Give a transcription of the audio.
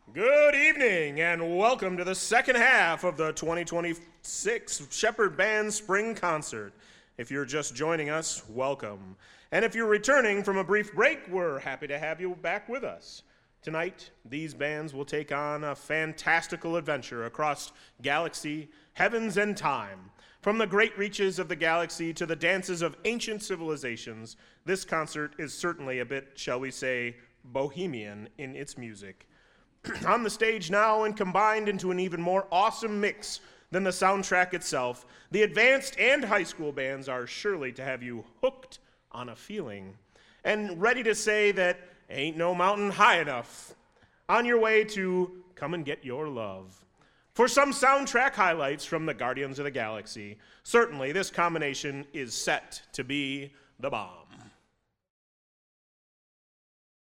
Good evening and welcome to the second half of the 2026 Shepherd Band Spring Concert. If you're just joining us, welcome. And if you're returning from a brief break, we're happy to have you back with us. Tonight, these bands will take on a fantastical adventure across galaxy, heavens, and time. From the great reaches of the galaxy to the dances of ancient civilizations, this concert is certainly a bit, shall we say, bohemian in its music. On the stage now and combined into an even more awesome mix than the soundtrack itself, the advanced and high school bands are surely to have you hooked on a feeling and ready to say that ain't no mountain high enough. On your way to come and get your love. For some soundtrack highlights from the Guardians of the Galaxy, certainly this combination is set to be the bomb.